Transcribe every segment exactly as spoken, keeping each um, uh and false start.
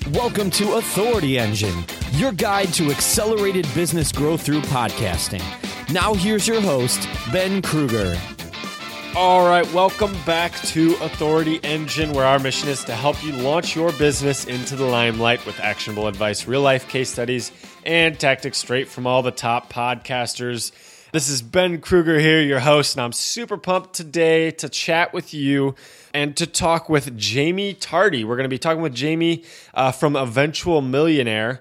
Welcome to Authority Engine, your guide to accelerated business growth through podcasting. Now here's your host, Ben Kruger. All right, welcome back to Authority Engine, where our mission is to help you launch your business into the limelight with actionable advice, real-life case studies, and tactics straight from all the top podcasters. This is Ben Kruger here, your host, and I'm super pumped today to chat with you and to talk with Jamie Tardy. We're going to be talking with Jamie uh, from Eventual Millionaire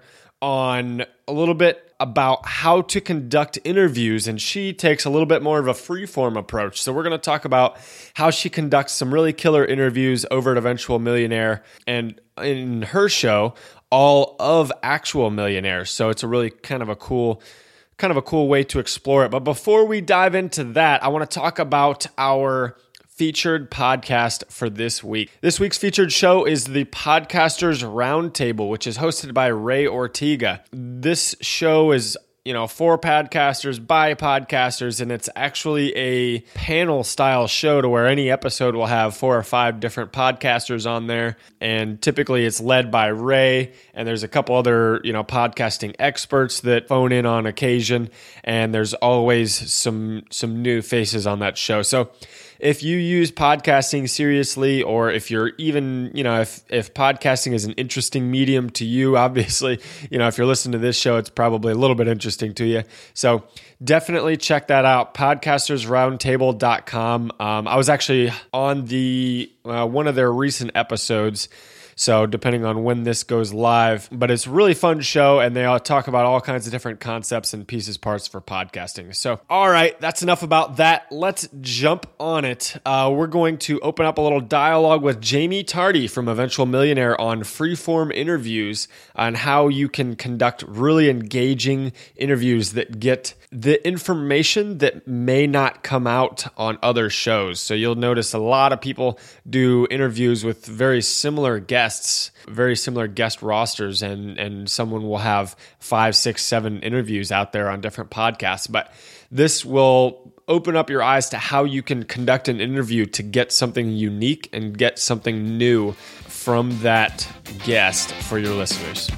on a little bit about how to conduct interviews, and she takes a little bit more of a free-form approach. So we're going to talk about how she conducts some really killer interviews over at Eventual Millionaire, and in her show, all of Actual Millionaires. So it's a really kind of a cool kind of a cool way to explore it. But before we dive into that, I want to talk about our featured podcast for this week. This week's featured show is the Podcasters Roundtable, which is hosted by Ray Ortega. This show is, you know, for podcasters, by podcasters, and it's actually a panel style show to where any episode will have four or five different podcasters on there. And typically it's led by Ray, and there's a couple other, you know, podcasting experts that phone in on occasion. And there's always some, some new faces on that show. So if you use podcasting seriously, or if you're even, you know, if, if podcasting is an interesting medium to you, obviously, you know, if you're listening to this show, it's probably a little bit interesting to you. So definitely check that out, podcasters roundtable dot com. Um, I was actually on the uh, one of their recent episodes, so depending on when this goes live, but it's a really fun show, and they all talk about all kinds of different concepts and pieces, parts for podcasting. So, all right, that's enough about that. Let's jump on it. Uh, we're going to open up a little dialogue with Jamie Tardy from Eventual Millionaire on freeform interviews, on how you can conduct really engaging interviews that get the information that may not come out on other shows. So you'll notice a lot of people do interviews with very similar guests, very similar guest rosters, and, and someone will have five, six, seven interviews out there on different podcasts. But this will open up your eyes to how you can conduct an interview to get something unique and get something new from that guest for your listeners.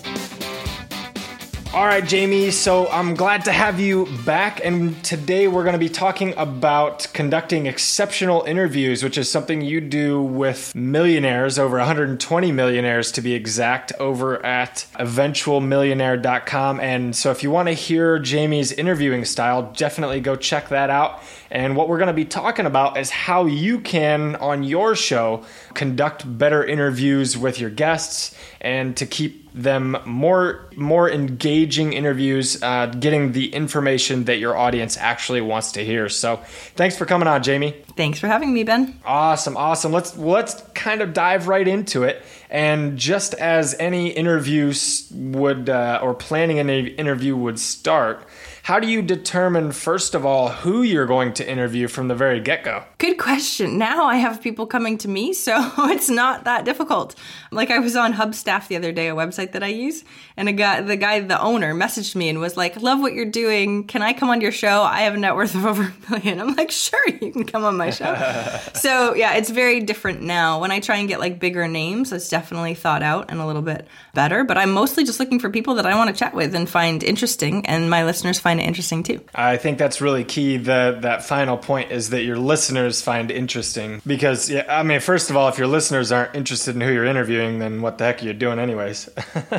All right, Jamie, so I'm glad to have you back, and today we're going to be talking about conducting exceptional interviews, which is something you do with millionaires, over one hundred twenty millionaires to be exact, over at eventual millionaire dot com. And so if you want to hear Jamie's interviewing style, definitely go check that out. And what we're going to be talking about is how you can, on your show, conduct better interviews with your guests and to keep them more more engaging interviews, uh, getting the information that your audience actually wants to hear. So thanks for coming on, Jamie. Thanks for having me, Ben. Awesome, awesome. Let's let's kind of dive right into it. And just as any interview would, uh, or planning an interview would start, how do you determine, first of all, who you're going to interview from the very get-go? Good question. Now I have people coming to me, so it's not that difficult. Like I was on Hubstaff the other day, a website that I use, and a guy, the guy, the owner, messaged me and was like, "Love what you're doing. Can I come on your show? I have a net worth of over a million." I'm like, "Sure, you can come on my show." So yeah, it's very different now. When I try and get like bigger names, it's definitely thought out and a little bit better. But I'm mostly just looking for people that I want to chat with and find interesting, and my listeners find it interesting too. I think that's really key. The that final point is that your listeners find interesting, because yeah, I mean, first of all, if your listeners aren't interested in who you're interviewing, then what the heck are you doing anyways?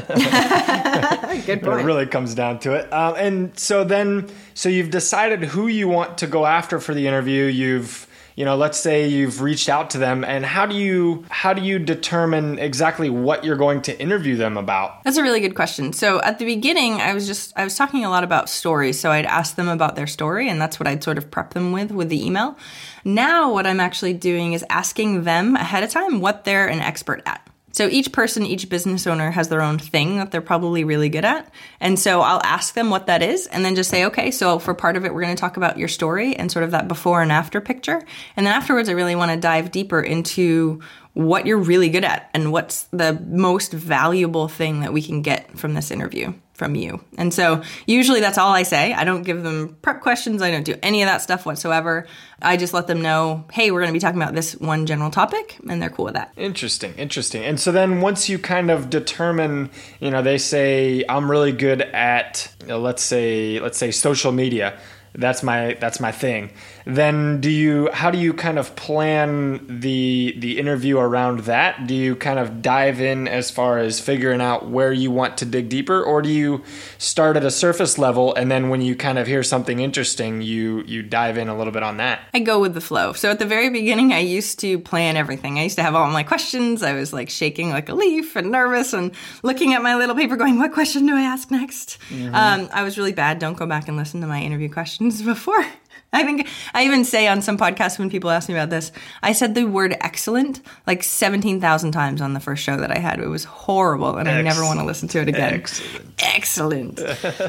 Good point. It really comes down to it. Um, and so then, so you've decided who you want to go after for the interview. You've You know, let's say you've reached out to them, and how do you how do you determine exactly what you're going to interview them about? That's a really good question. So at the beginning, I was just I was talking a lot about stories. So I'd ask them about their story, and that's what I'd sort of prep them with with the email. Now what I'm actually doing is asking them ahead of time what they're an expert at. So each person, each business owner has their own thing that they're probably really good at. And so I'll ask them what that is and then just say, okay, so for part of it, we're going to talk about your story and sort of that before and after picture. And then afterwards, I really want to dive deeper into what you're really good at and what's the most valuable thing that we can get from this interview. from you. And so usually that's all I say. I don't give them prep questions. I don't do any of that stuff whatsoever. I just let them know, hey, we're going to be talking about this one general topic, and they're cool with that. Interesting, interesting. And so then once you kind of determine, you know, they say, I'm really good at, you know, let's say, let's say social media. That's my that's my thing. Then do you how do you kind of plan the the interview around that? Do you kind of dive in as far as figuring out where you want to dig deeper, or do you start at a surface level and then when you kind of hear something interesting, you you dive in a little bit on that? I go with the flow. So at the very beginning, I used to plan everything. I used to have all my questions. I was like shaking like a leaf and nervous and looking at my little paper going, what question do I ask next? Mm-hmm. Um, I was really bad. Don't go back and listen to my interview questions before. I think I even say on some podcasts when people ask me about this, I said the word excellent like seventeen thousand times on the first show that I had. It was horrible, and Excellent. I never want to listen to it again. Excellent. Excellent.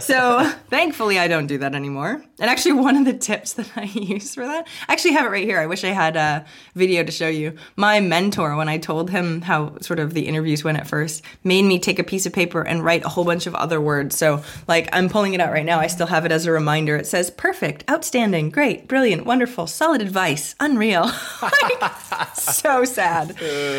So thankfully, I don't do that anymore. And actually, one of the tips that I use for that, I actually have it right here. I wish I had a video to show you. My mentor, when I told him how sort of the interviews went at first, made me take a piece of paper and write a whole bunch of other words. So like I'm pulling it out right now. I still have it as a reminder. It says perfect, outstanding, great, brilliant, wonderful, solid advice, unreal. Like, so sad.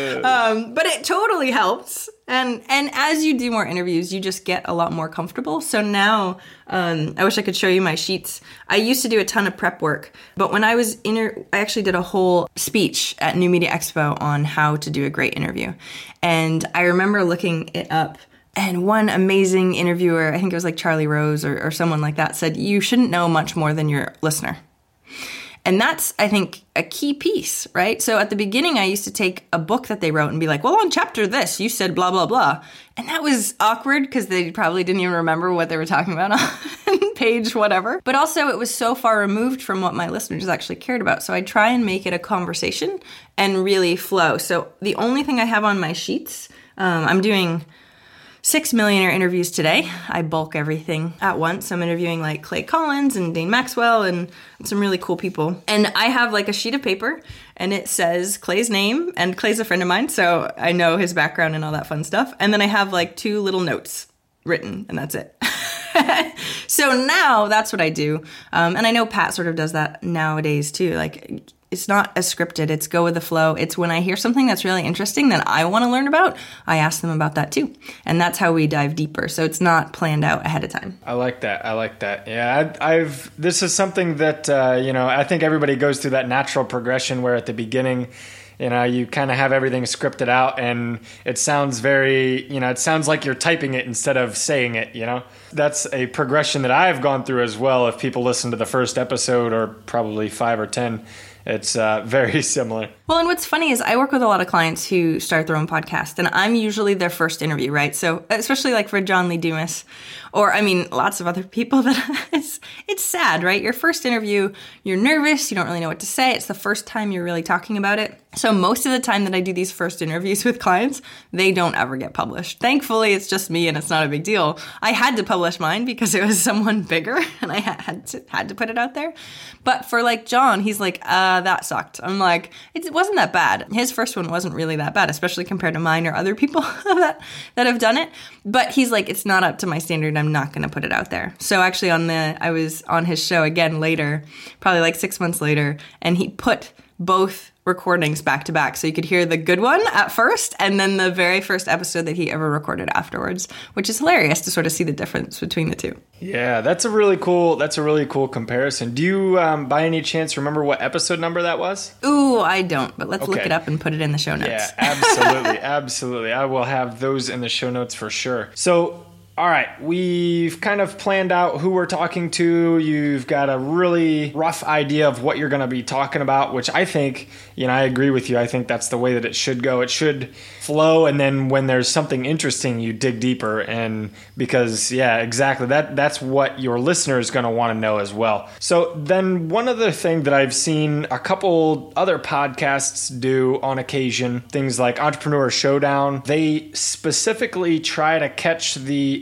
Um, but it totally helps. And and as you do more interviews, you just get a lot more comfortable. So now, um, I wish I could show you my sheets. I used to do a ton of prep work, but when I was inter- I actually did a whole speech at New Media Expo on how to do a great interview. And I remember looking it up. And one amazing interviewer, I think it was like Charlie Rose or, or someone like that, said, you shouldn't know much more than your listener. And that's, I think, a key piece, right? So at the beginning, I used to take a book that they wrote and be like, well, on chapter this, you said blah, blah, blah. And that was awkward because they probably didn't even remember what they were talking about on page whatever. But also, it was so far removed from what my listeners actually cared about. So I try and make it a conversation and really flow. So the only thing I have on my sheets, um, I'm doing six millionaire interviews today. I bulk everything at once. I'm interviewing like Clay Collins and Dane Maxwell and some really cool people. And I have like a sheet of paper and it says Clay's name, and Clay's a friend of mine, so I know his background and all that fun stuff. And then I have like two little notes written, and that's it. So now that's what I do. Um, and I know Pat sort of does that nowadays too. Like, it's not as scripted. It's go with the flow. It's when I hear something that's really interesting that I want to learn about, I ask them about that too. And that's how we dive deeper. So it's not planned out ahead of time. I like that. I like that. Yeah, I, I've, this is something that, uh, you know, I think everybody goes through that natural progression where at the beginning, you know, you kind of have everything scripted out and it sounds very, you know, it sounds like you're typing it instead of saying it, you know. That's a progression that I've gone through as well. If people listen to the first episode or probably five or ten, it's uh, very similar. Well, and what's funny is I work with a lot of clients who start their own podcast, and I'm usually their first interview, right? So especially like for John Lee Dumas, or I mean, lots of other people that it's, it's sad, right? Your first interview, you're nervous, you don't really know what to say. It's the first time you're really talking about it. So most of the time that I do these first interviews with clients, they don't ever get published. Thankfully, it's just me and it's not a big deal. I had to publish mine because it was someone bigger and I had to, had to put it out there. But for like John, he's like, uh, that sucked. I'm like, it wasn't that bad. His first one wasn't really that bad, especially compared to mine or other people that, that have done it. But he's like, it's not up to my standard. I'm not going to put it out there. So actually on the, I was on his show again later, probably like six months later, and he put both recordings back to back. So you could hear the good one at first and then the very first episode that he ever recorded afterwards, which is hilarious to sort of see the difference between the two. Yeah, that's a really cool, that's a really cool comparison. Do you, um, by any chance, remember what episode number that was? Ooh, I don't, but let's okay. look it up and put it in the show notes. Yeah, absolutely, absolutely. I will have those in the show notes for sure. So, all right, we've kind of planned out who we're talking to. You've got a really rough idea of what you're going to be talking about, which I think, you know, I agree with you. I think that's the way that it should go. It should flow, and then when there's something interesting, you dig deeper. And because, yeah, exactly, that that's what your listener is going to want to know as well. So then one other thing that I've seen a couple other podcasts do on occasion, things like Entrepreneur Showdown, they specifically try to catch the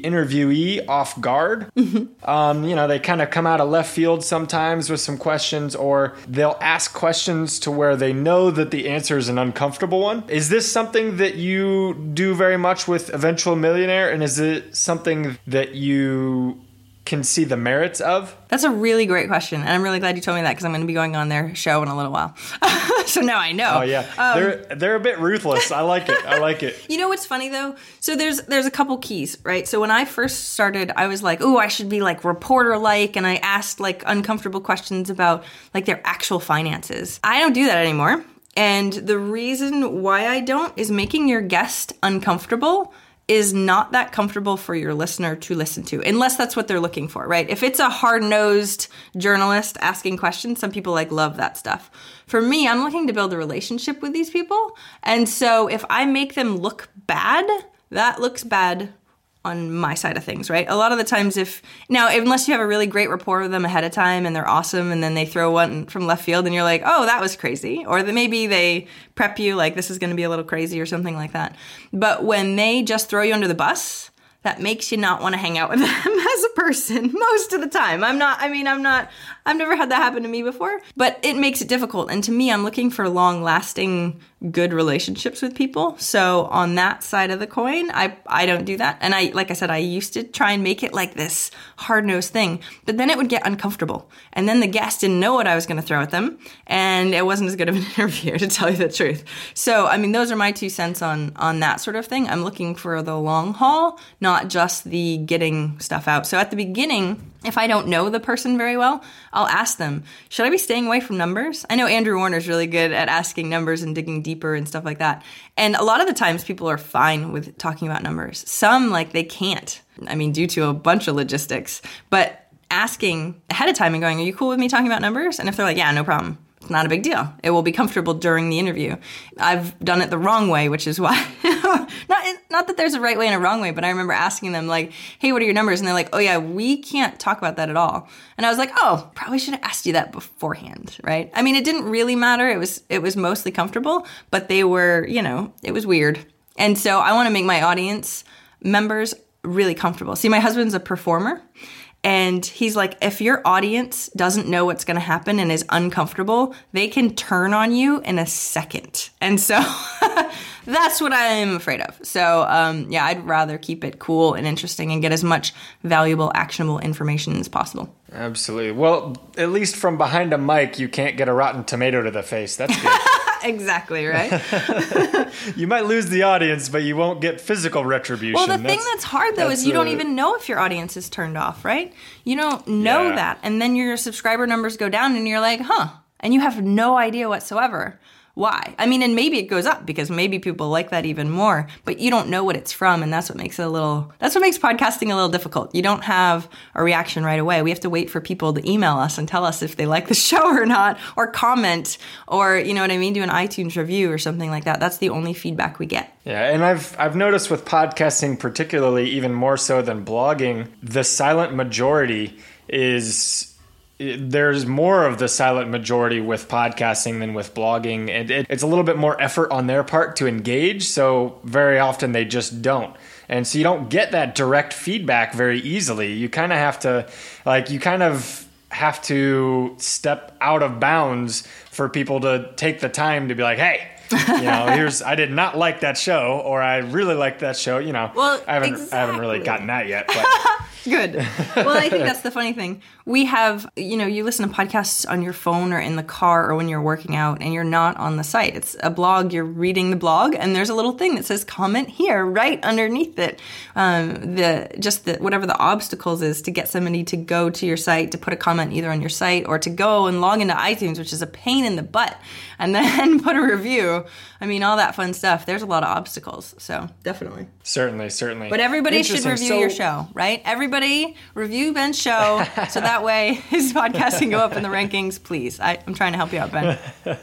interviewee off guard. Mm-hmm. Um, you know, they kind of come out of left field sometimes with some questions, or they'll ask questions to where they know that the answer is an uncomfortable one. Is this something that you do very much with Eventual Millionaire? And is it something that you can see the merits of? That's a really great question. And I'm really glad you told me that because I'm going to be going on their show in a little while. So now I know. Oh, yeah. Um, they're they're a bit ruthless. I like it. I like it. You know what's funny, though? So there's there's a couple keys, right? So when I first started, I was like, oh, I should be like reporter-like. And I asked like uncomfortable questions about like their actual finances. I don't do that anymore. And the reason why I don't is making your guest uncomfortable is not that comfortable for your listener to listen to, unless that's what they're looking for, right? If it's a hard-nosed journalist asking questions, some people like love that stuff. For me, I'm looking to build a relationship with these people. And so if I make them look bad, that looks bad on my side of things, right? A lot of the times if, now, unless you have a really great rapport with them ahead of time and they're awesome and then they throw one from left field and you're like, oh, that was crazy. Or that maybe they prep you like this is going to be a little crazy or something like that. But when they just throw you under the bus, that makes you not want to hang out with them as a person most of the time. I'm not, I mean, I'm not, I've never had that happen to me before, but it makes it difficult. And to me, I'm looking for long lasting, good relationships with people. So on that side of the coin, I, I don't do that. And I, like I said, I used to try and make it like this hard-nosed thing, but then it would get uncomfortable. And then the guest didn't know what I was going to throw at them. And it wasn't as good of an interview, to tell you the truth. So, I mean, those are my two cents on, on that sort of thing. I'm looking for the long haul, not just the getting stuff out. So at the beginning, if I don't know the person very well, I'll ask them, should I be staying away from numbers? I know Andrew Warner's really good at asking numbers and digging deeper and stuff like that. And a lot of the times people are fine with talking about numbers. Some, like, they can't. I mean, due to a bunch of logistics. But asking ahead of time and going, are you cool with me talking about numbers? And if they're like, yeah, no problem. It's not a big deal. It will be comfortable during the interview. I've done it the wrong way, which is why, not not that there's a right way and a wrong way, but I remember asking them like, hey, what are your numbers? And they're like, oh yeah, we can't talk about that at all. And I was like, oh, probably should have asked you that beforehand, right? I mean, it didn't really matter. It was it was mostly comfortable, but they were, you know, it was weird. And so I want to make my audience members really comfortable. See, my husband's a performer. And he's like, if your audience doesn't know what's going to happen and is uncomfortable, they can turn on you in a second. And so that's what I'm afraid of. So, um, yeah, I'd rather keep it cool and interesting and get as much valuable, actionable information as possible. Absolutely. Well, at least from behind a mic, you can't get a rotten tomato to the face. That's good. Exactly, right? You might lose the audience, but you won't get physical retribution. Well, the that's, thing that's hard, though, that's is you don't even know if your audience is turned off, right? You don't know yeah. that. And then your subscriber numbers go down and you're like, huh. And you have no idea whatsoever. Why? I mean, and maybe it goes up because maybe people like that even more, but you don't know what it's from. And that's what makes it a little, that's what makes podcasting a little difficult. You don't have a reaction right away. We have to wait for people to email us and tell us if they like the show or not, or comment, or, you know what I mean? Do an iTunes review or something like that. That's the only feedback we get. Yeah. And I've, I've noticed with podcasting, particularly even more so than blogging, the silent majority is, there's more of the silent majority with podcasting than with blogging. And it, it's a little bit more effort on their part to engage. So very often they just don't. And so you don't get that direct feedback very easily. You kind of have to, like, you kind of have to step out of bounds for people to take the time to be like, hey, you know, here's, I did not like that show, or I really liked that show. You know, well, I haven't, exactly. I haven't really gotten that yet, but. Good. Well, I think that's the funny thing. We have, you know, you listen to podcasts on your phone or in the car or when you're working out and you're not on the site. It's a blog. You're reading the blog and there's a little thing that says comment here right underneath it. Um, the just the whatever the obstacles is to get somebody to go to your site, to put a comment either on your site or to go and log into iTunes, which is a pain in the butt, and then put a review. I mean, all that fun stuff. There's a lot of obstacles. So definitely. Certainly, certainly. But everybody should review so- your show, right? Everybody review Ben's show so that way his podcast can go up in the rankings, please. I, I'm trying to help you out, Ben.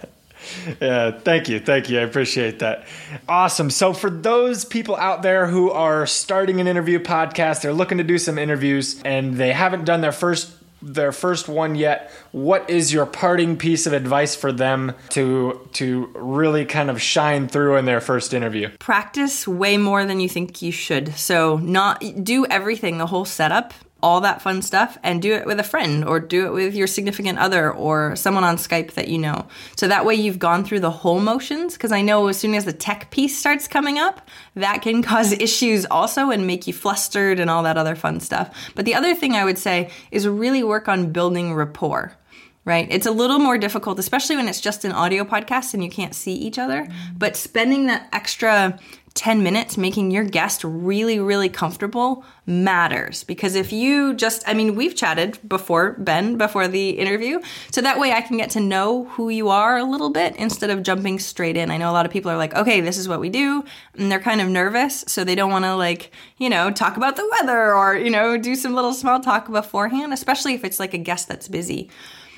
Yeah, thank you. Thank you. I appreciate that. Awesome. So for those people out there who are starting an interview podcast, they're looking to do some interviews and they haven't done their first their first one yet, what is your parting piece of advice for them to to really kind of shine through in their first interview? Practice way more than you think you should. So not do everything, the whole setup, all that fun stuff, and do it with a friend or do it with your significant other or someone on Skype that you know. So that way you've gone through the whole motions, because I know as soon as the tech piece starts coming up, that can cause issues also and make you flustered and all that other fun stuff. But the other thing I would say is really work on building rapport. Right? It's a little more difficult, especially when it's just an audio podcast and you can't see each other. But spending that extra ten minutes making your guest really, really comfortable matters. Because if you just, I mean, we've chatted before, Ben, before the interview. So that way I can get to know who you are a little bit instead of jumping straight in. I know a lot of people are like, okay, this is what we do. And they're kind of nervous. So they don't want to like, you know, talk about the weather or, you know, do some little small talk beforehand, especially if it's like a guest that's busy.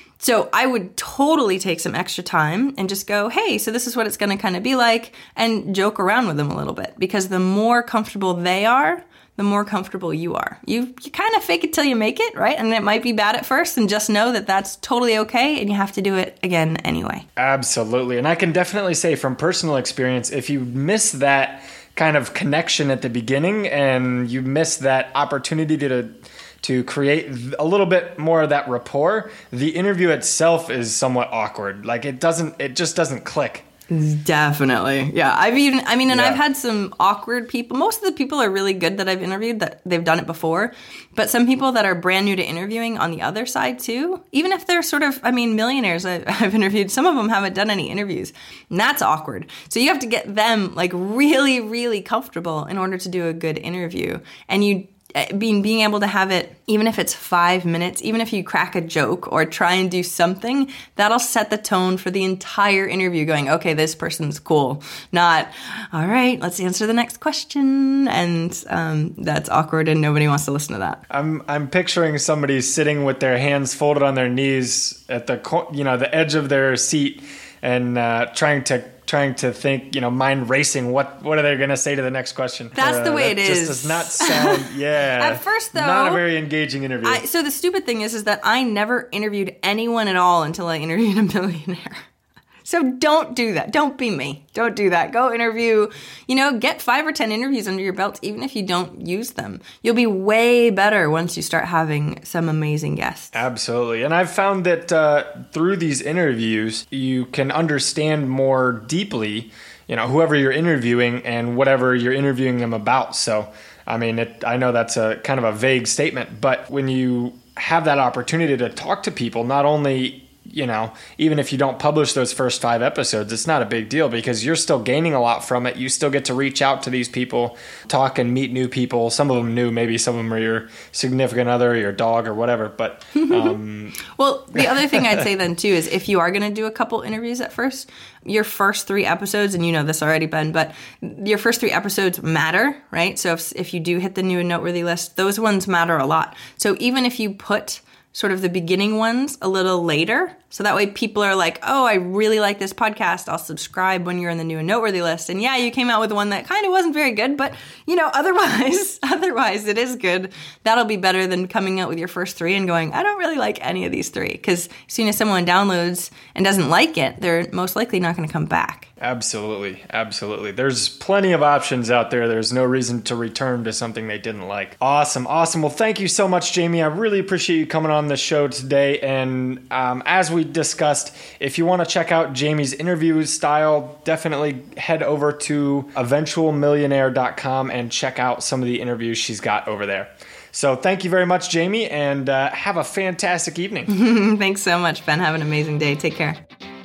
So I would totally take some extra time and just go, hey, so this is what it's going to kind of be like, and joke around with them a little bit, because the more comfortable they are, the more comfortable you are. You you kind of fake it till you make it, right? And it might be bad at first, and just know that that's totally okay, and you have to do it again anyway. Absolutely. And I can definitely say from personal experience, if you miss that kind of connection at the beginning and you miss that opportunity to to create a little bit more of that rapport, the interview itself is somewhat awkward. Like it doesn't, it just doesn't click. Definitely. Yeah. I've even, I mean, and Yeah. I've had some awkward people. Most of the people are really good that I've interviewed that they've done it before, but some people that are brand new to interviewing on the other side too, even if they're sort of, I mean, millionaires I, I've interviewed, some of them haven't done any interviews, and that's awkward. So you have to get them like really, really comfortable in order to do a good interview. And you, Being being able to have it, even if it's five minutes, even if you crack a joke or try and do something, that'll set the tone for the entire interview going, okay, this person's cool. Not, all right, let's answer the next question. And um, that's awkward and nobody wants to listen to that. I'm I'm picturing somebody sitting with their hands folded on their knees at the co- you know the edge of their seat and uh, trying to trying to think, you know, mind racing. What what are they going to say to the next question? That's uh, the way that it just is. Does not sound. Yeah. At first, though, not a very engaging interview. I, so the stupid thing is, is that I never interviewed anyone at all until I interviewed a millionaire. So don't do that. Don't be me. Don't do that. Go interview, you know, get five or ten interviews under your belt, even if you don't use them. You'll be way better once you start having some amazing guests. Absolutely. And I've found that uh, through these interviews, you can understand more deeply, you know, whoever you're interviewing and whatever you're interviewing them about. So, I mean, it, I know that's a kind of a vague statement, but when you have that opportunity to talk to people, not only you know, even if you don't publish those first five episodes, it's not a big deal because you're still gaining a lot from it. You still get to reach out to these people, talk and meet new people. Some of them new, maybe some of them are your significant other, your dog or whatever. But um... well, the other thing I'd say then too is if you are going to do a couple interviews at first, your first three episodes, and you know this already, Ben, but your first three episodes matter, right? So if if you do hit the new and noteworthy list, those ones matter a lot. So even if you put sort of the beginning ones a little later, so that way people are like, oh, I really like this podcast. I'll subscribe when you're in the new and noteworthy list. And yeah, you came out with one that kind of wasn't very good, but you know, otherwise, otherwise it is good. That'll be better than coming out with your first three and going, I don't really like any of these three. Because as soon as someone downloads and doesn't like it, they're most likely not going to come back. Absolutely. Absolutely. There's plenty of options out there. There's no reason to return to something they didn't like. Awesome. Awesome. Well, thank you so much, Jamie. I really appreciate you coming on the show today. And um, as we discussed, if you want to check out Jamie's interview style, definitely head over to eventual millionaire dot com and check out some of the interviews she's got over there. So thank you very much, Jamie, and uh, have a fantastic evening. Thanks so much, Ben. Have an amazing day. Take care.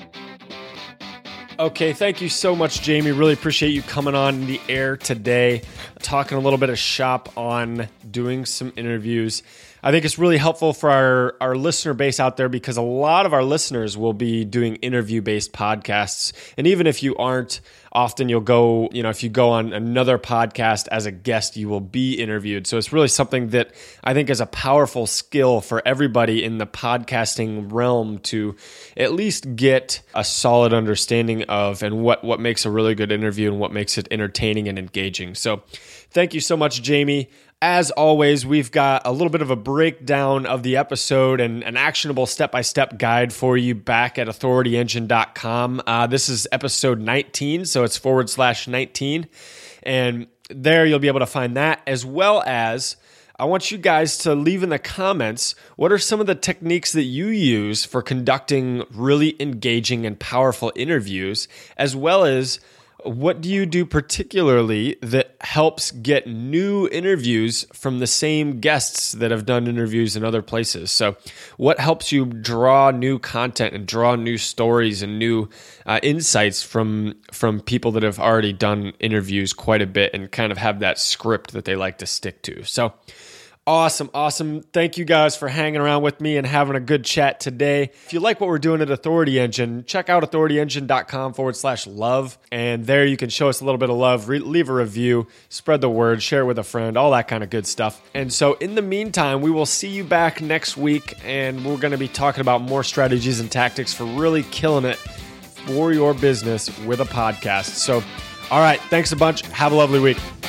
Okay, thank you so much, Jamie. Really appreciate you coming on the air today, talking a little bit of shop on doing some interviews. I think it's really helpful for our, our listener base out there because a lot of our listeners will be doing interview-based podcasts. And even if you aren't, often you'll go, you know, if you go on another podcast as a guest, you will be interviewed. So it's really something that I think is a powerful skill for everybody in the podcasting realm to at least get a solid understanding of and what, what makes a really good interview and what makes it entertaining and engaging. So thank you so much, Jamie. as always, we've got a little bit of a breakdown of the episode and an actionable step-by-step guide for you back at authority engine dot com. Uh, this is episode nineteen, so it's forward slash nineteen. And there you'll be able to find that, as well as I want you guys to leave in the comments what are some of the techniques that you use for conducting really engaging and powerful interviews, as well as what do you do particularly that helps get new interviews from the same guests that have done interviews in other places? So what helps you draw new content and draw new stories and new uh, insights from from people that have already done interviews quite a bit and kind of have that script that they like to stick to? So Awesome, awesome. Thank you guys for hanging around with me and having a good chat today. If you like what we're doing at Authority Engine, check out authority engine dot com forward slash love. And there you can show us a little bit of love, re- leave a review, spread the word, share it with a friend, all that kind of good stuff. And so in the meantime, we will see you back next week, and we're going to be talking about more strategies and tactics for really killing it for your business with a podcast. So, all right, thanks a bunch. Have a lovely week.